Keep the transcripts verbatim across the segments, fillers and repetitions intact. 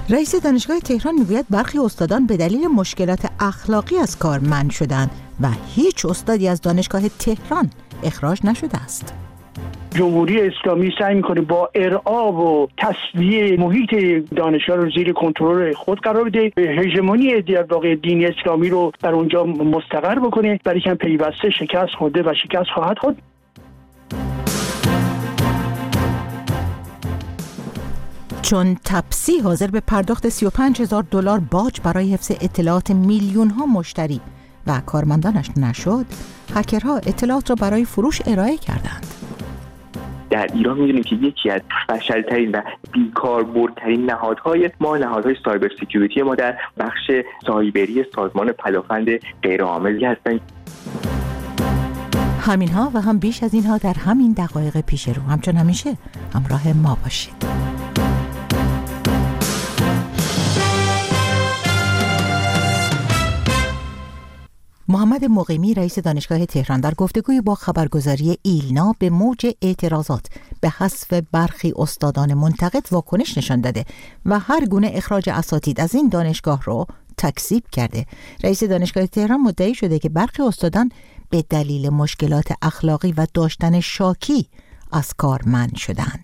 رئیس دانشگاه تهران میگوید برخی استادان به دلیل مشکلات اخلاقی از کار منع شدند و هیچ استادی از دانشگاه تهران اخراج نشده است. جمهوری اسلامی سعی میکنه با ارعاب و تصفیه محیط دانشگاه رو زیر کنترل خود قرار بده، هژمونی در واقع دین اسلامی رو در اونجا مستقر بکنه، برای که پیوسته شکست خورده و شکست خواهد خورد. چون تپسی حاضر به پرداخت سی و پنج هزار دلار باج برای حفظ اطلاعات میلیون ها مشتری و کارمندانش نشد، هکرها اطلاعات را برای فروش ارائه کردند. در ایران می‌دونیم که یکی از فشل‌ترین و بیکاربردترین نهادهای ما نهادهای سایبر سکیوریتی ما در بخش سایبری سازمان پدافند غیرعاملی هستند. همینها و هم بیش از اینها در همین دقایق پیش رو. همچون همیشه همراه ما باشید. محمد مقیمی رئیس دانشگاه تهران در گفتگوی با خبرگزاری ایلنا به موج اعتراضات به حذف برخی استادان منتقد واکنش نشان داده و هر گونه اخراج اساتید از این دانشگاه رو تکذیب کرده. رئیس دانشگاه تهران مدعی شده که برخی استادان به دلیل مشکلات اخلاقی و داشتن شاکی از کار منع شدند.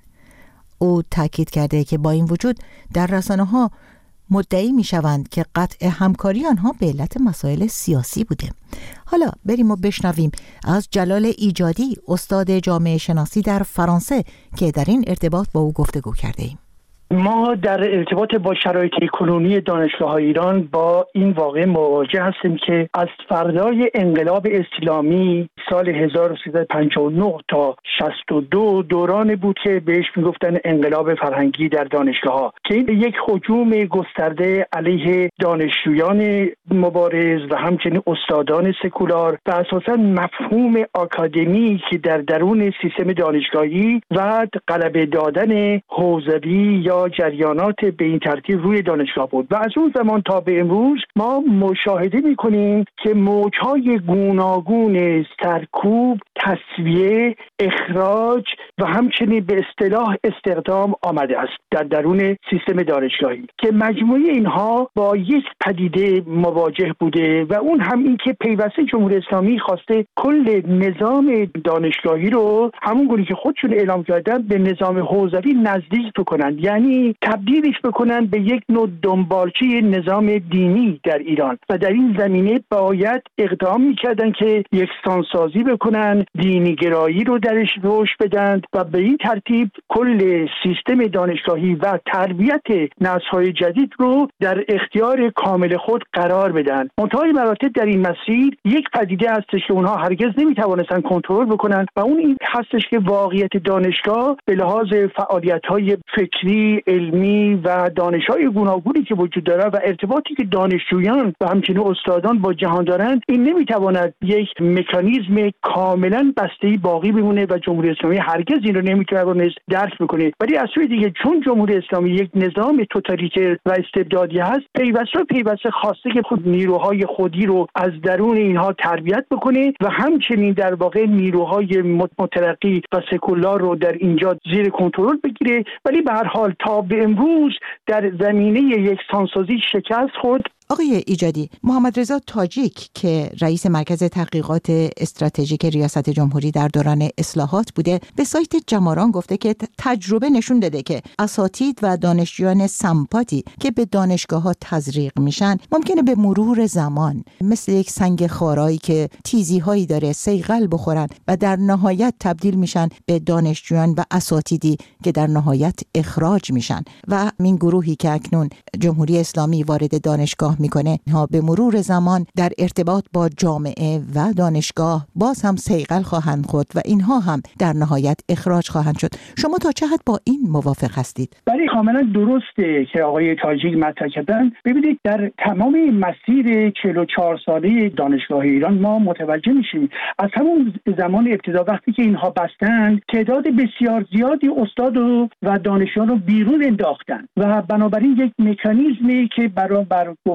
او تاکید کرده که با این وجود در رسانه‌ها مدعی می شوند که قطع همکاری آنها به علت مسائل سیاسی بوده. حالا بریم و بشنویم از جلال ایجادی، استاد جامعه شناسی در فرانسه، که در این ارتباط با او گفتگو کرده ایم. ما در ارتباط با شرایط کنونی دانشگاه‌های ایران با این واقعه مواجه هستیم که از فردای انقلاب اسلامی سال هزار و سیصد و پنجاه و نه تا شصت و دو دوران بود که بهش میگفتن انقلاب فرهنگی در دانشگاه‌ها، که این یک هجوم گسترده علیه دانشجویان مبارز و همچنین استادان سکولار و اساساً مفهوم آکادمی که در درون سیستم دانشگاهی و غلبه دادن حوزوی یا جریانات به این ترتیب روی دانشگاه بود. و از اون زمان تا به امروز ما مشاهده می‌کنیم که موج‌های گوناگون سرکوب، تصفیه، اخراج و همچنین به اصطلاح استخدام آمده است در درون سیستم دانشگاهی، که مجموعه اینها با یک پدیده مواجه بوده و اون هم این که پیوسته جمهوری اسلامی خواسته کل نظام دانشگاهی رو همون گونه که خودشون اعلام کردن به نظام حوزوی نزدیک بکنن، یعنی تبدیلش بکنن به یک نوع دنبالچه نظام دینی در ایران. و در این زمینه باید اقدام میکردن که یکسانسازی بکنن، دینی گرایی رو درش رشد بدن و به این ترتیب کل سیستم دانشگاهی و تربیت نسل‌های جدید رو در اختیار کامل خود قرار بدن. منتهای مراتب در این مسیر یک پدیده هستش که اونها هرگز نمیتوانستن کنترل بکنن و اون این هستش که واقعیت دانشگاه به لحاظ فعالیت‌های فکری، علمی و دانش‌های گوناگونی که وجود داره و ارتباطی که دانشجویان و همچنین استادان با جهان دارند، این نمیتواند یک مکانیزم کاملا بسته‌ای باقی بمونه و جمهوری اسلامی هرگز این رو نمیتواند درک بکنه. ولی از سوی دیگه چون جمهوری اسلامی یک نظام توتالیتر و استبدادی هست، پیوسته پیوسته خواسته که خود نیروهای خودی رو از درون اینها تربیت بکنه و همچنین در واقع نیروهای مترقی و سکولار رو در اینجا زیر کنترل بگیره. ولی به هر حال تا به امروز در زمینه یکسانسازی شکست خورد. آقای ایجادی، محمد رضا تاجیک که رئیس مرکز تحقیقات استراتژیک ریاست جمهوری در دوران اصلاحات بوده، به سایت جماران گفته که تجربه نشون داده که اساتید و دانشجویان سمپاتی که به دانشگاه‌ها تزریق میشن ممکنه به مرور زمان مثل یک سنگ خارایی که تیزی‌هایی داره صیقل بخورن و در نهایت تبدیل میشن به دانشجویان و اساتیدی که در نهایت اخراج میشن و این گروهی که اکنون جمهوری اسلامی وارد دانشگاه میکنه ها به مرور زمان در ارتباط با جامعه و دانشگاه باز هم صیقل خواهند خورد و اینها هم در نهایت اخراج خواهند شد. شما تا چه حد با این موافق هستید؟ بله، کاملا درسته که آقای تاجیک مطرح کردن. ببینید در تمام مسیر چهل و چهار ساله دانشگاه ایران ما متوجه میشیم از همون زمان ابتدا وقتی که اینها بستند تعداد بسیار زیادی استاد و دانشجویان رو بیرون انداختن و بنابراین یک مکانیزمی که برای بر گفته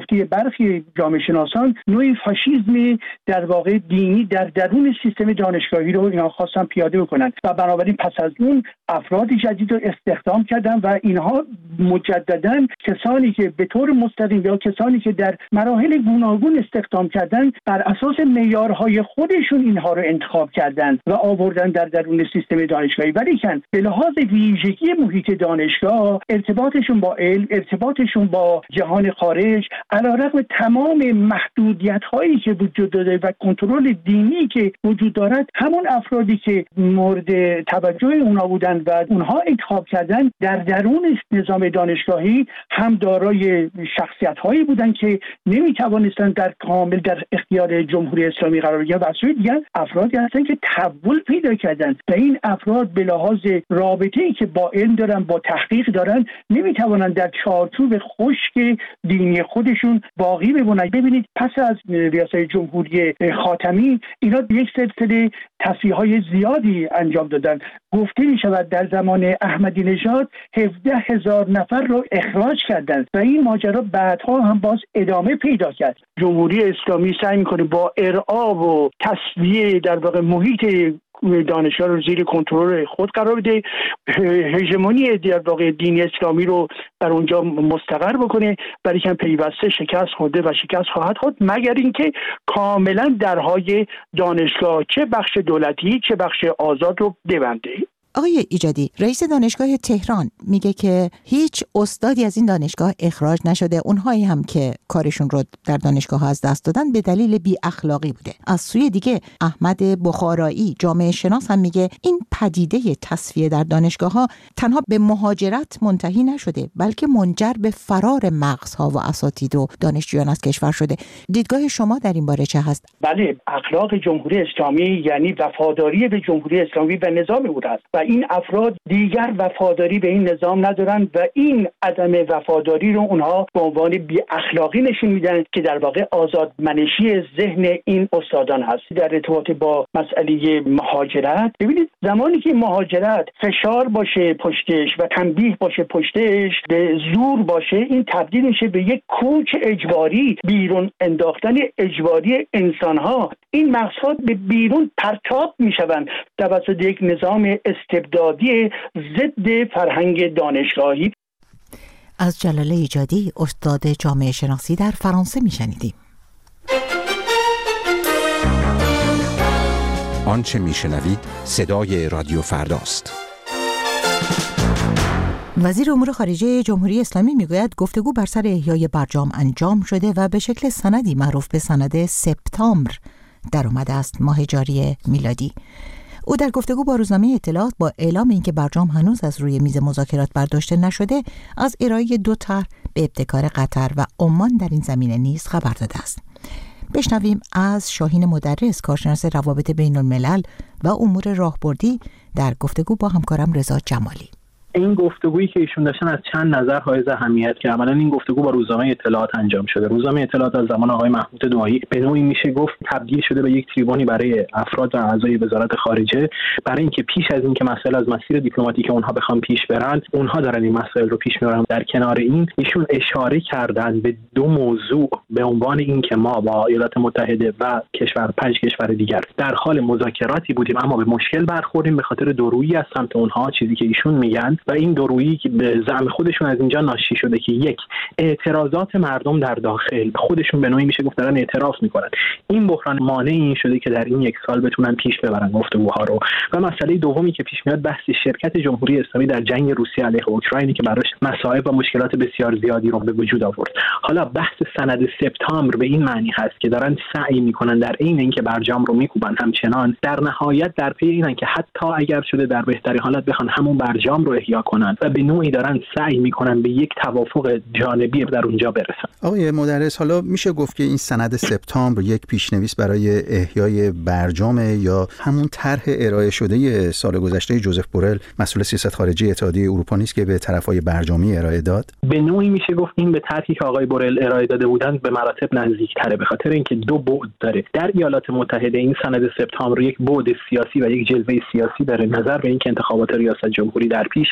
گفته برخی جامعه شناسان نوعی فاشیسم در واقع دینی در درون سیستم دانشگاهی رو اینا خواستن پیاده بکنن و بنابراین پس از اون افراد جدید رو استخدام کردن و اینها مجددا کسانی که به طور مستقیم یا کسانی که در مراحل گوناگون استخدام کردن بر اساس معیارهای خودشون اینها رو انتخاب کردن و آوردن در درون سیستم دانشگاهی. ولیکن به لحاظ ویژگی محیط دانشگاه، ارتباطشون با علم، ارتباطشون با جهان خارج، علیرغم تمام محدودیت‌هایی که وجود داره و کنترل دینی که وجود دارد، همون افرادی که مورد توجه اونها بودن و اونها انتخاب کردن در درون نظام دانشگاهی هم دارای شخصیت‌هایی بودن که نمی‌توانستند در کامل در اختیار جمهوری اسلامی قرار بگیرن و از سوی دیگر افرادی هستن که تحول پیدا کردن و این افراد به لحاظ رابطه‌ای که با علم دارن، با تحقیق دارن، نمی‌توانند در چارچوب خشک دینی خودشون باقی بمونن. ببینید پس از ریاست جمهوری خاتمی اینا یک سلسله تصفیه‌های زیادی انجام دادن. گفته می‌شود در زمان احمدی نژاد هفده هزار نفر رو اخراج کردند و این ماجرا بعدها هم باز ادامه پیدا کرد. جمهوری اسلامی سعی می‌کنه با ارعاب و تصفیه در واقع محیط دانشگاه رو زیر کنترل خود قرار بده، هژمونی در واقع دین اسلامی رو در اونجا مستقر بکنه، ولی که پیوسته شکست خورده و شکست خواهد خورد مگر اینکه کاملا درهای دانشگاه چه بخش دولتی چه بخش آزاد رو ببنده. آقای ایجادی، رئیس دانشگاه تهران میگه که هیچ استادی از این دانشگاه اخراج نشده. اونهایی هم که کارشون رو در دانشگاه ها از دست دادن به دلیل بی اخلاقی بوده. از سوی دیگه احمد بخارایی جامعه شناس هم میگه این پدیده تصفیه در دانشگاه ها تنها به مهاجرت منتهی نشده بلکه منجر به فرار مغزها و اساتید و دانشجویان از کشور شده. دیدگاه شما در این باره چه هست؟ بله، اخلاق جمهوری اسلامی یعنی وفاداری به جمهوری اسلامی و نظام او است و این افراد دیگر وفاداری به این نظام ندارن و این عدم وفاداری رو اونها به عنوان بی اخلاقی نشون میدن که در واقع آزادمنشی ذهن این استادان هست. در ارتباط با مسئله مهاجرت، ببینید زمانی که مهاجرت فشار باشه پشتش و تنبیه باشه پشتش، به زور باشه، این تبدیل میشه به یک کوچ اجباری، بیرون انداختن اجباری انسانها. این مقصد به بیرون پرتاب میشوند توسط یک نظام استبدادی ضد فرهنگ دانشگاهی. از جلاله ایجادی، استاد جامعه شناسی در فرانسه میشنیدیم. آنچه میشنوید صدای رادیو فرداست. وزیر امور خارجه جمهوری اسلامی میگوید گفتگو بر سر احیای برجام انجام شده و به شکل سندی معروف به سند سپتامبر در اومده است ماه جاری میلادی. او در گفتگو با روزنامه اطلاعات با اعلام اینکه برجام هنوز از روی میز مذاکرات برداشته نشده، از ارائه دو طرح به ابتکار قطر و عمان در این زمینه نیز خبر داده است. بشنویم از شاهین مدرس، کارشناس روابط بین الملل و امور راهبردی، در گفتگو با همکارم رضا جمالی. این گفتگویی که ایشون داشتن از چند نظر حائز اهمیت که عملاً این گفتگو با روزنامه اطلاعات انجام شده. روزنامه اطلاعات از زمان آقای محمود دعایی به نوعی میشه گفت تبدیل شده به یک تریبونی برای افراد و اعضای وزارت خارجه، برای اینکه پیش از اینکه مسائل از مسیر دیپلماتیک اونها بخوام پیش برن، اونها دارن این مسائل رو پیش میبرن. در کنار این ایشون اشاره کردن به دو موضوع به عنوان اینکه ما با ایالات متحده و کشور پنج کشور دیگر در حال مذاکراتی بودیم اما به مشکل برخوردیم به خاطر دورویی از سمت اونها، چیزی که ایشون میگن و این دورویی که به زعم خودشون از اینجا ناشی شده که یک، اعتراضات مردم در داخل خودشون به نوعی میشه گفت دارن اعتراف میکنن. این بحران مانع این شده که در این یک سال بتونن پیش ببرن گفتگوها رو. و مسئله دومی که پیش میاد بحث شرکت جمهوری اسلامی در جنگ روسیه علیه اوکراینی که براش مصائب و مشکلات بسیار زیادی رو به وجود آورد. حالا بحث سند سپتامبر به این معنی هست که دارن سعی میکنن در عین اینکه برجام رو میکوبن، همچنان در نهایت در پی اینن که حتی اگر شده در بهترین حالت بخوان همون برجام رو احیا کنن و به نوعی دارن سعی میکنن به یک توافق جانبی در اونجا برسن. آقای مدرس، حالا میشه گفت که این سند سپتامبر یک پیشنویس برای احیای برجام یا همون طرح ارائه شده سال گذشته جوزف بورل مسئول سیاست خارجی اتحادیه اروپا نیست که به طرفای برجامی ارائه داد؟ به نوعی میشه گفت این به طرحی که آقای بورل ارائه داده بودند به مراتب نزدیک‌تره، به خاطر اینکه دو بعد داره. در ایالات متحده این سند سپتامبر یک بعد سیاسی و یک جلوه سیاسی داره، نظر به اینکه انتخابات ریاست جمهوری در پیش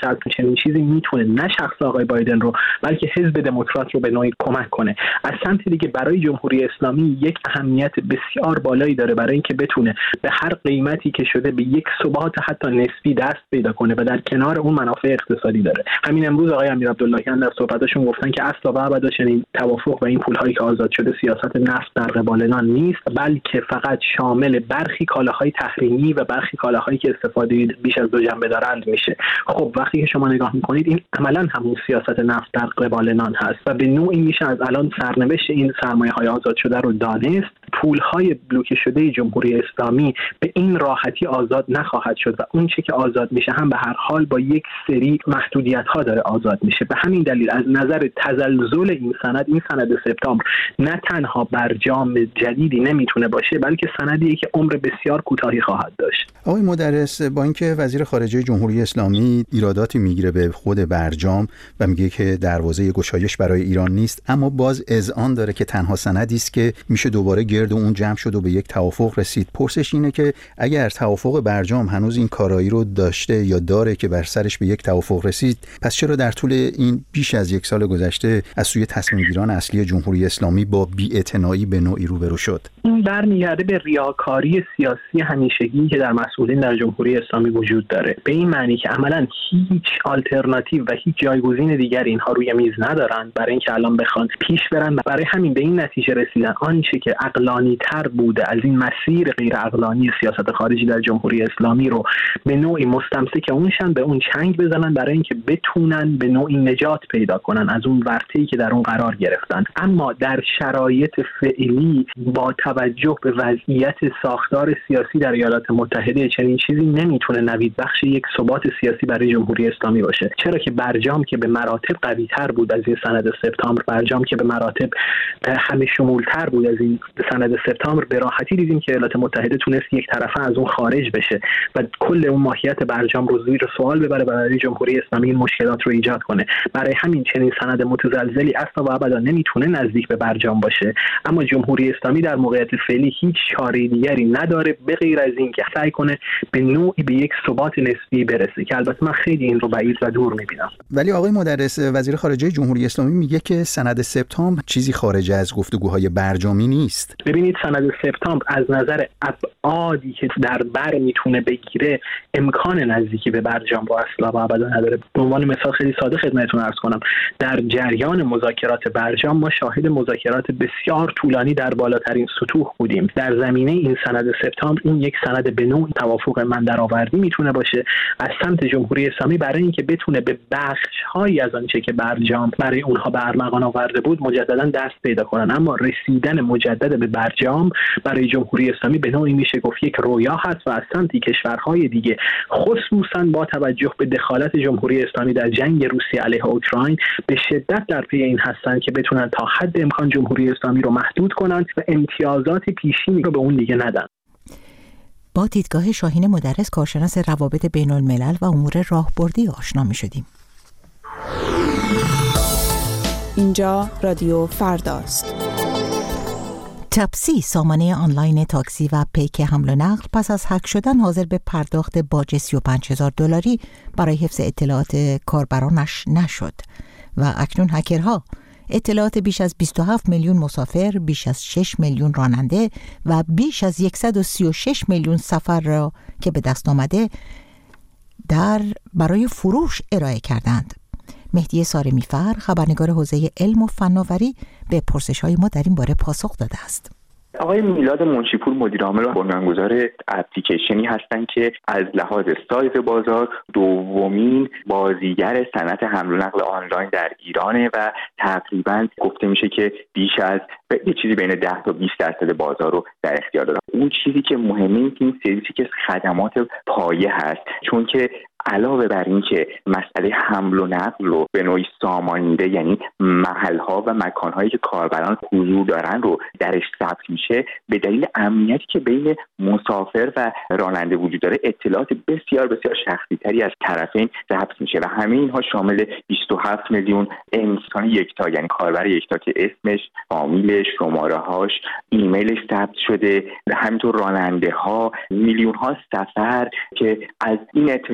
شاید چنین چیزی میتونه نه شخص آقای بایدن رو بلکه حزب دموکرات رو به نوعی کمک کنه. از سمت دیگه برای جمهوری اسلامی یک اهمیت بسیار بالایی داره برای اینکه بتونه به هر قیمتی که شده به یک ثبات حتی نسبی دست پیدا کنه و در کنار اون منافع اقتصادی داره. همین امروز آقای امیر عبداللهیان در صحبتشون گفتن که اصلا و ابدا چنین توافق و این پول‌هایی که آزاد شده سیاست نفت در قبالنان نیست، بلکه فقط شامل برخی کالاهای تحریمی و برخی کالاهایی که استفاده بیش از دو جنبه دارند میشه. خب وقتی که شما نگاه میکنید این عملاً همون سیاست نفت در قبالنان هست و به نوعی میشه از الان سرنوشت این سرمایه‌های آزاد شده رو دانست. پول‌های بلوکه شده جمهوری اسلامی به این راحتی آزاد نخواهد شد و اون چه که آزاد میشه هم به هر حال با یک سری محدودیت‌ها داره آزاد میشه. به همین دلیل از نظر تزلزل این سند، این سند سپتامبر نه تنها برجام جدیدی نمیتونه باشه بلکه سندیه که عمر بسیار کوتاهی خواهد داشت. آقای مدرس، با اینکه وزیر خارجه جمهوری اسلامی ایراداتی میگیره به خود برجام و میگه که دروازه گشایش برای ایران نیست، اما باز اذعان داره که تنها سندی است که میشه دوباره گرد اون جمع شد و به یک توافق رسید. پرسش اینه که اگر توافق برجام هنوز این کارایی رو داشته یا داره که بر سرش به یک توافق رسید، پس چرا در طول این بیش از یک سال گذشته از سوی تصمیم گیران اصلی جمهوری اسلامی با بی‌اعتنایی به نوعی روبرو شد؟ این برمیگرده به ریاکاری سیاسی همیشگی که در مسئولین در جمهوری اسلامی وجود داره، به این معنی که عملاً هیچ آلترناتیو و هیچ جایگزین دیگری اینها روی میز ندارند برای اینکه الان بخوان پیش برن. برای همین به این نتیجه رسیدن آنچه که عقلانی تر بوده از این مسیر غیر عقلانی سیاست خارجی در جمهوری اسلامی رو به نوعی مستمسک اونشن، به اون چنگ بزنن برای اینکه بتونن به نوعی نجات پیدا کنن از اون ورطه‌ای که در اون قرار گرفتن. اما در شرایط فعلی با توجه به وضعیت ساختار سیاسی در ایالات متحده چنین چیزی نمیتونه نوید بخش یک ثبات سیاسی برای جمهوری اسلامی باشه، چرا که برجام که به مراتب قوی تر بود از این سند سپتامبر، برجام که به مراتب همه شمول تر بود از این سند سپتامبر، به راحتی دیدیم که ایالات متحده تونست یک طرفه از اون خارج بشه و کل اون ماهیت برجام رو زیر سوال ببره برای جمهوری اسلامی این مشکلات رو ایجاد کنه. برای همین چنین سند متزلزلی اصلا و ابدا نمیتونه نزدیک به برجام باشه. اما جمهوری اسلامی در موقعیت فعلی هیچ چاره دیگری نداره به غیر از این که سعی کنه به نوعی به یک ثبات نسبی برسه که البته من خیلی این رو بعید و دور میبینم. ولی آقای مدرس، وزیر خارجه جمهوری اسلامی میگه که سند سپتامبر چیزی خارج از گفتگوهای برجامی نیست. ببینید سند سپتامبر از نظر ابعادی که در بر میتونه بگیره امکان نزدیکی به برجام رو اصلا و ابدا نداره. به عنوان مثال خیلی ساده خدمتتون عرض کنم، در جریان مذاکرات برجام ما شاهد مذاکرات بسیار طولانی در بالاترین سطوح بودیم. در زمینه این سند سپتامبر این یک سند به نوع توافق من درآوردی میتونه باشه از سمت جمهوری اسلامی برای اینکه بتونه به بخش‌هایی از آنچه که برجام برای اونها به ارمغان آورده بود مجددا دست پیدا کنن. اما رسیدن مجدد به برجام برای جمهوری اسلامی به نوعی میشه گفت یک رویا هست و از سمت کشورهای دیگه خصوصا با توجه به دخالت جمهوری اسلامی در جنگ روسیه علیه اوکراین به شدت در پی این هستن که بتونن تا حد امکان جمهوری اسلامی رو محدود کنن و امتیازات پیشینی رو به اون دیگه ندن. با دیدگاه شاهین مدرس، کارشناس روابط بین الملل و امور راهبردی آشنا می شدیم. اینجا رادیو فرداست. تپسی، سامانه آنلاین تاکسی و پیک حمل و نقل، پس از هک شدن حاضر به پرداخت باج سی و پنج هزار دلاری برای حفظ اطلاعات کاربرانش نشد و اکنون هکرها اطلاعات بیش از بیست و هفت میلیون مسافر، بیش از شش میلیون راننده و بیش از صد و سی و شش میلیون سفر را که به دست آمده در برای فروش ارائه کردند. مهدی سارمی‌فر، خبرنگار حوزه علم و فناوری، به پرسش‌های ما در این باره پاسخ داده است. آقای میلاد منشیپور مدیر عامل و بنیانگذار اپلیکیشنی هستند که از لحاظ سایز بازار دومین بازیگر صنعت حمل و نقل آنلاین در ایرانه و تقریبا گفته میشه که بیش از یه چیزی بین ده تا بیست درصد بازار رو در اختیار داره. اون چیزی که مهمه این سرویسی که خدمات پایه هست، چون که علاوه بر این که مسئله حمل و نقل رو به نوعی سامانیده، یعنی محل‌ها و مکان‌هایی که کاربران حضور دارن رو درش ثبت میشه، به دلیل امنیتی که بین مسافر و راننده وجود داره اطلاعات بسیار بسیار شخصی‌تری از طرفین ثبت میشه و همه اینها شامل بیست و هفت میلیون انسان یکتا، یعنی کاربر یکتا که اسمش، فامیلش، شماره‌هاش، ایمیلش ثبت شده، همینطور راننده‌ها، میلیون‌ها سفر که از این اطلاعات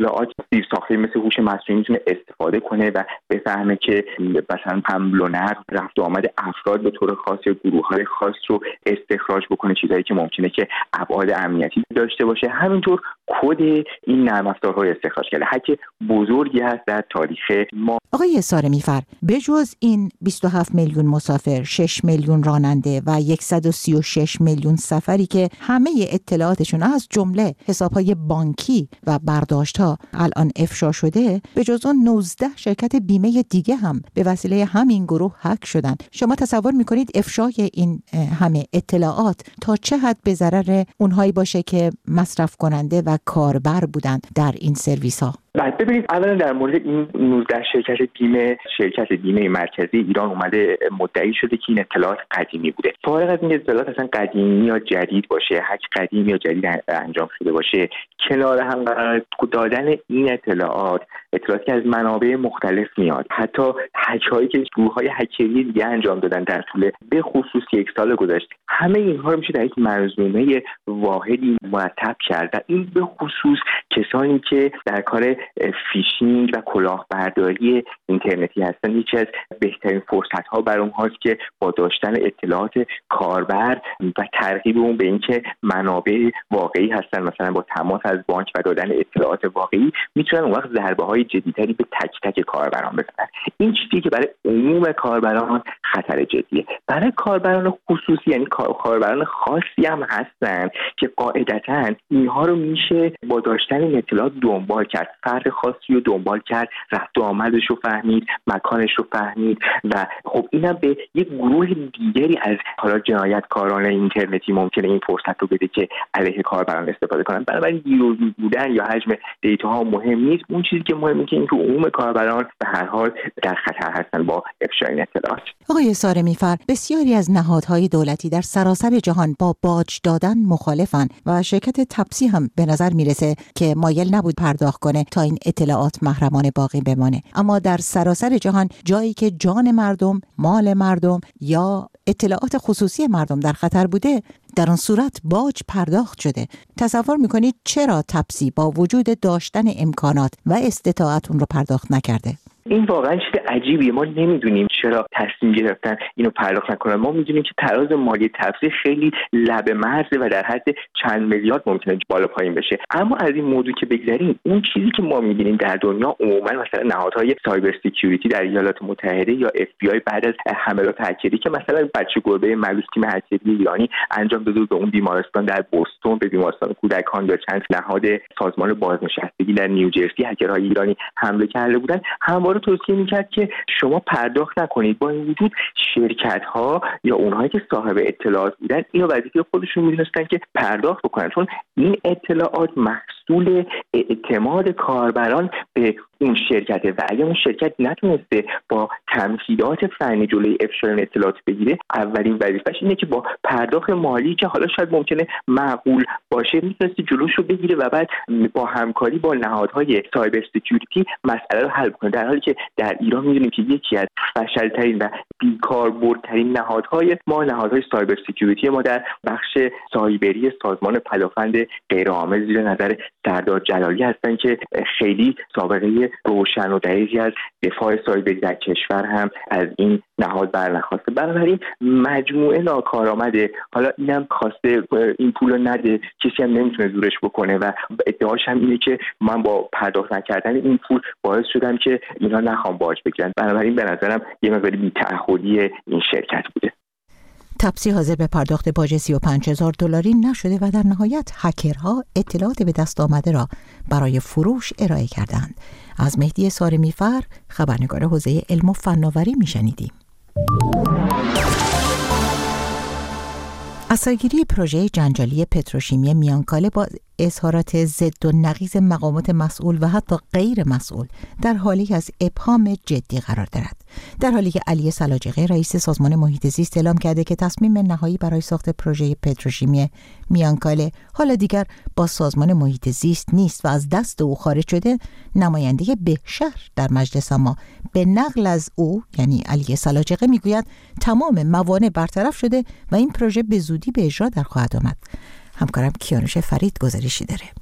زیرساخت‌های مثل هوش مصنوعی میتونه استفاده کنه و بفهمه که مثلا حمل و نقل، رفت و آمد افراد به طور خاص یا گروه‌های خاص رو استخراج بکنه، چیزایی که ممکنه که ابعاد امنیتی داشته باشه. همینطور کد این نرم افزارها رو استخراج کرده. هک بزرگی هست در تاریخ ما. آقای سارمی‌فر، بجز این بیست و هفت میلیون مسافر، شش میلیون راننده و صد و سی و شش میلیون سفری که همه اطلاعاتشون از جمله حساب‌های بانکی و برداشت‌ها الان افشا شده، بجز اون نوزده شرکت بیمه دیگه هم به وسیله همین گروه هک شدن. شما تصور می‌کنید افشای این همه اطلاعات تا چه حد به ضرر اونهایی باشه که مصرف کننده و کاربر بودن در این سرویس‌ها؟ بعد ببینید اولا در مورد این نوزده شرکت بیمه، شرکت بیمه مرکزی ایران اومده مدعی شده که این اطلاعات قدیمی بوده. فارغ از این اطلاعات اصلا قدیمی یا جدید باشه، هک قدیمی یا جدید انجام شده باشه، کنار هم قرار دادن این اطلاعات، اطلاعاتی که از منابع مختلف میاد، حتی هک‌هایی که گروه‌های هکری دیگه انجام دادن در طول به خصوص یک سال گذشته، همه اینها رو میشه در یک منظومه واحدی مرتب کرد. این به خصوص کسانی که در کار فیشینگ و کلاهبرداری اینترنتی هستن، یکی از بهترین فرصت‌ها برای اونهاست که با داشتن اطلاعات کاربر و ترغیب اون به اینکه منابع واقعی هستن، مثلا با تماس از بانک و دادن اطلاعات واقعی، میتونن اون وقت ضربه‌های جدی‌تری به تک تک کاربران بزنن. این چیزی که برای عموم کاربران خطر جدیه. برای کاربران خصوصی، یعنی کاربران خاصی هم هستن که قاعدتاً اینها رو میشه با داشتن این اطلاعات دنبال کرد. فرد خاصی رو دنبال کرد، رفت و آمدش رو فهمید، مکانش رو فهمید و خب اینم به یک گروه دیگری از حالا جنایتکاران اینترنتی ممکنه این فرصت رو بده که علیه کاربران استفاده کنن. بنابراین گیرودار بودن یا حجم دیتاها مهم نیست. اون چیزی که مهمه که این که عموم کاربران به هر حال در خطر هستن با افشای اطلاعات. آقای سارمی‌فر، بسیاری از نهادهای دولتی در سراسر جهان با باج دادن مخالفن و شرکت تپسی هم به نظر میرسه که مایل نبود پرداخت کنه تا این اطلاعات محرمانه باقی بمانه. اما در سراسر جهان جایی که جان مردم، مال مردم یا اطلاعات خصوصی مردم در خطر بوده، در آن صورت باج پرداخت شده. تصور میکنید چرا تپسی با وجود داشتن امکانات و استطاعت اون رو پرداخت نکرده؟ این واقعا چیز عجیبیه. ما نمیدونیم چرا تصمیم گرفتن اینو پرداخت نکنن. ما میدونیم که تراز مالی تپسی خیلی لب مرزه و در حد چند میلیارد ممکنه بالا پایین بشه. اما از این موضوع که بگذریم، اون چیزی که ما میبینیم در دنیا عموما، مثلا نهادهای سایبر سکیوریتی در ایالات متحده یا اف بی آی بعد از حملات هکری که مثلا بچه گربه ملوس تیم هکری ایرانی انجام داده به اون بیمارستان در بوستون، به بیمارستان کودکان یا چند نهاد سازمان بازنشستگی در نیوجرسی، هکرهای ایرانی حمله کرده بودن، هم رو توصیه میکرد که شما پرداخت نکنید. با این وجود شرکت ها یا اونهایی که صاحب اطلاعات بودن اینو وظیفه خودشون میدونستن که پرداخت بکنن، چون این اطلاعات محصول اعتماد کاربران به اون شرکته و اگه اون شرکت نتونسته با تمهیدات فنی جلوی افشای اطلاعات بگیره، اولین وظیفه‌اش اینه که با پرداخت مالی که حالا شاید ممکنه معقول باشه میتونسته جلوش رو بگیره و بعد با همکاری با نهادهای سایبر سکیوریتی مسئله رو حل کنه. در حالی که در ایران میدونیم که یکی از فشل‌ترین و بیکاربردترین نهادهای ما نهادهای سایبر سکیوریتی ما در بخش سایبری سازمان پدافند غیرعامل زیر نظر سردار جلالی هستن که خیلی سابقه روشن و دقیقی از دفاع سایبری در کشور هم از این نهاد برنخواسته. بنابراین مجموعه ناکارآمده. حالا اینم خواسته این پولو نده، کسی هم نمیتونه زورش بکنه و ادعاش هم اینه که من با پرداخت نکردن این پول باعث شدم که اینا نخوام باج بگیرن. بنابراین به نظرم یه مقدار بی‌تعهدی این شرکت بوده. تپسی حاضر به پرداخت باج سی و پنج هزار دلاری نشده و در نهایت هکرها اطلاعات به دست آمده را برای فروش ارائه کردند. از مهدی سارمی‌فر، خبرنگار حوزه علم و فناوری میشنیدیم. اثرگیری پروژه جنجالی پتروشیمی میانکاله با اظهارات ضد و نقیض مقامات مسئول و حتی غیر مسئول در حالی از ابهام جدی قرار دارد. در حالی که علی سلاجقی رئیس سازمان محیط زیست اعلام کرده که تصمیم نهایی برای ساخت پروژه پتروشیمی میانکاله حالا دیگر با سازمان محیط زیست نیست و از دست او خارج شده، نماینده بهشهر در مجلس ما به نقل از او یعنی علی سلاجقی میگوید تمام موانع برطرف شده و این پروژه به زودی به اجرا در خواهد آمد. همکارم کیانوش فرید گزارشی داره.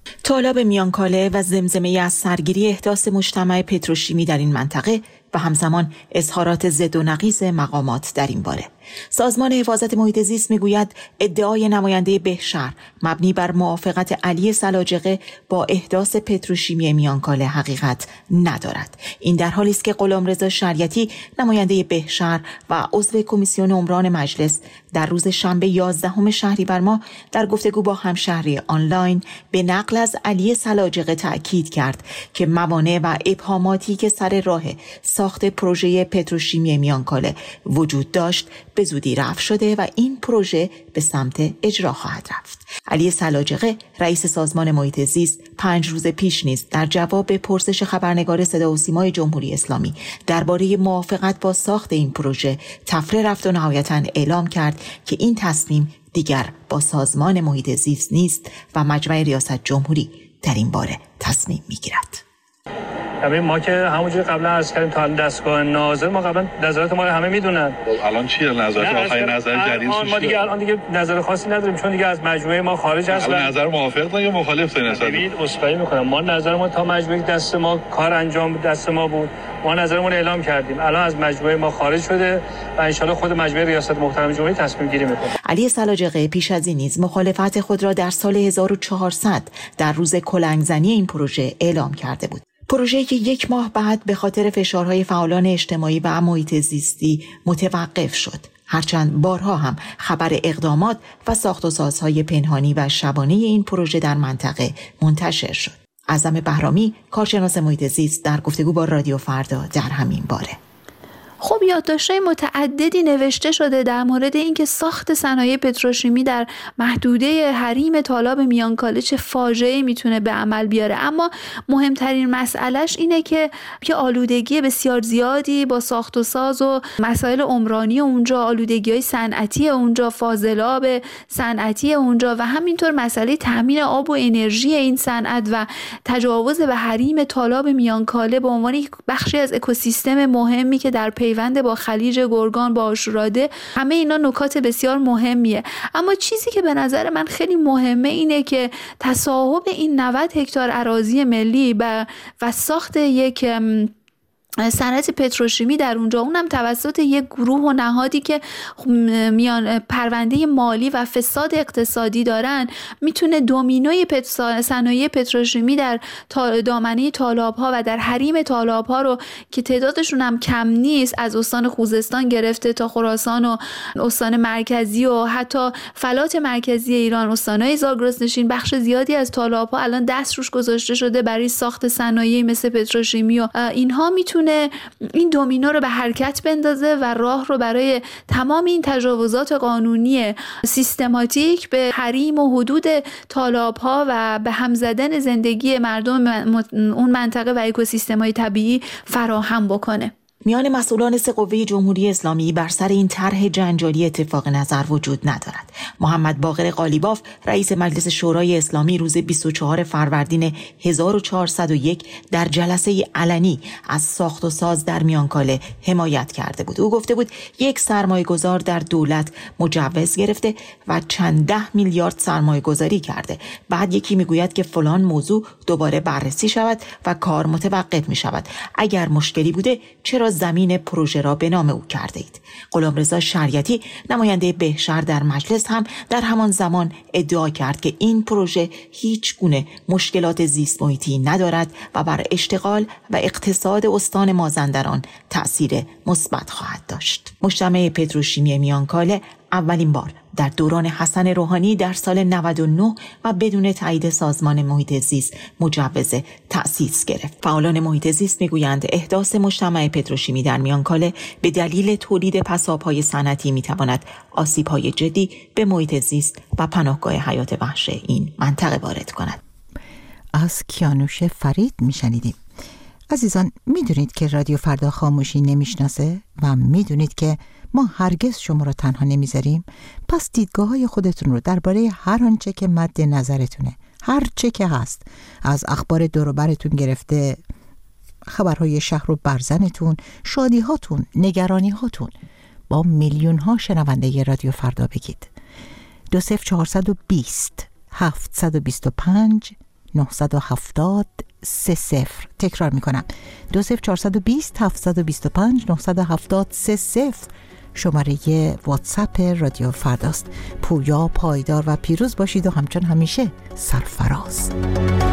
طالاب میانکاله و زمزمه از سرگیری احداث مجتمع پتروشیمی در این منطقه و همزمان اظهارات ضد و نقیض مقامات در این باره. سازمان حفاظت محیط زیست میگوید ادعای نماینده بهشهر مبنی بر موافقت علی سلاجقه با احداث پتروشیمی میانکاله حقیقت ندارد. این در حالی است که غلامرضا شریعتی نماینده بهشهر و عضو کمیسیون عمران مجلس در روز شنبه یازدهم شهریور ماه در گفتگو با همشهری آنلاین به نقل از علی سلاجقه تأکید کرد که موانع و ابهاماتی که سر راه ساخت پروژه پتروشیمی میانکاله وجود داشت به زودی رفع شده و این پروژه به سمت اجرا خواهد رفت. علی سلاجقه رئیس سازمان محیط زیست پنج روز پیش نیز در جواب به پرسش خبرنگار صدا و سیمای جمهوری اسلامی درباره موافقت با ساخت این پروژه طفره رفت و نهایتاً اعلام کرد که این تصمیم دیگر با سازمان محیط زیست نیست و مجمع ریاست جمهوری در این باره تصمیم میگیرد. همین ما که همونجوری قبلا عرض کردیم تا دستگاه ناظر ما قبلا نظرات ما رو همه میدونن. الان چیه نظرات آخرین نظر جدید چیه؟ ما دیگه الان دیگه نظر خاصی نداریم چون دیگه از مجموعه ما خارج هست. الان نظر موافق دارید یا مخالف دارید؟ ببینید اسخای میکنم ما نظر ما تا مجموعه دست ما کار انجام دست ما بود. ما نظرمون اعلام کردیم. الان از مجموعه ما خارج شده و ان شاءالله خود مجموعه ریاست محترم جمهوری تصمیم گیری میکنه. علی سلاجقه پیش از این نیز مخالفت خود را در سال هزار و چهارصد در روز کلنگزنی این پروژه اعلام کرده بود. پروژه‌ای که یک ماه بعد به خاطر فشارهای فعالان اجتماعی و محیط زیستی متوقف شد. هرچند بارها هم خبر اقدامات و ساخت و سازهای پنهانی و شبانه این پروژه در منطقه منتشر شد. اعظم بهرامی کارشناس محیط زیست در گفتگو با رادیو فردا در همین باره. خب یادداشت‌های متعددی نوشته شده در مورد اینکه ساخت صنایع پتروشیمی در محدوده حریم طالاب میانکاله چه فاجعه‌ای میتونه به عمل بیاره، اما مهمترین مسئلهش اینه که یه آلودگی بسیار زیادی با ساخت و ساز و مسائل عمرانی اونجا، آلودگی‌های صنعتی اونجا، فاضلاب صنعتی اونجا و همینطور مسئله تامین آب و انرژی این صنعت و تجاوز به حریم طالاب میانکاله به عنوان یک بخشی از اکوسیستم مهمی که در پیوند با خلیج گرگان با آشوراده، همه اینا نکات بسیار مهمیه. اما چیزی که به نظر من خیلی مهمه اینه که تصاحب این نود هکتار اراضی ملی و و ساخت یک صنعت پتروشیمی در اونجا، اونم توسط یک گروه و نهادی که میان پرونده مالی و فساد اقتصادی دارن، میتونه دومینوی پت... صنایع پتروشیمی در دامنه تالاب‌ها و در حریم تالاب‌ها رو که تعدادشون هم کم نیست، از استان خوزستان گرفته تا خراسان و استان مرکزی و حتی فلات مرکزی ایران، استان‌های زاگرسنشین، بخش زیادی از تالاب‌ها الان دست روش گذاشته شده برای ساخت صنایعی مثل پتروشیمی و اینها میتونه این دومینو رو به حرکت بندازه و راه رو برای تمام این تجاوزات قانونی سیستماتیک به حریم و حدود طالاب‌ها و به هم زدن زندگی مردم اون منطقه و اکوسیستم‌های طبیعی فراهم بکنه. میان مسئولان سه قوه جمهوری اسلامی بر سر این طرح جنجالی اتفاق نظر وجود ندارد. محمد باقر قالیباف رئیس مجلس شورای اسلامی روز بیست و چهارم فروردین هزار و چهارصد و یک در جلسه علنی از ساخت و ساز در میانکاله حمایت کرده بود. او گفته بود یک سرمایه‌گذار در دولت مجوز گرفته و چند ده میلیارد سرمایه گذاری کرده. بعد یکی میگوید که فلان موضوع دوباره بررسی شود و کار متوقف می شود. اگر مشکلی بوده چرا زمین پروژه را به نام او کرده اید؟ غلامرضا شریعتی نماینده بهشهر در مجلس هم در همان زمان ادعا کرد که این پروژه هیچ گونه مشکلات زیست محیطی ندارد و بر اشتغال و اقتصاد استان مازندران تأثیر مثبت خواهد داشت. مجتمع پتروشیمی میانکاله اولین بار در دوران حسن روحانی در سال نود و نه و بدون تایید سازمان محیط زیست مجوز تأسیس گرفت. فعالان محیط زیست میگویند احداث مجتمع پتروشیمی در میانکاله به دلیل تولید پساب‌های صنعتی میتواند آسیب‌های جدی به محیط زیست و پناهگاه حیات وحش این منطقه وارد کند. از کیانوش فرید میشنیدیم. عزیزان، میدونید که رادیو فردا خاموشی نمیشناسه و میدونید که ما هرگز شما را تنها نمیذاریم. پس دیدگاه های خودتون رو درباره هر آنچه که مد نظرتونه، هر چه که هست، از اخبار دور و برتون گرفته خبرهای شهر و برزنتون، شادی هاتون، نگرانی هاتون، با میلیون ها شنونده رادیو فردا بگید. دو صفر چهارصد و بیست هفتصد و بیست و پنج نه هفت صفر سه صفر. تکرار میکنم دو صفر چهار دو صفر هفت دو پنج نه هفت صفر سه صفر شماره واتساپ رادیو فرداست. پویا، پایدار و پیروز باشید و همچون همیشه سرفراز.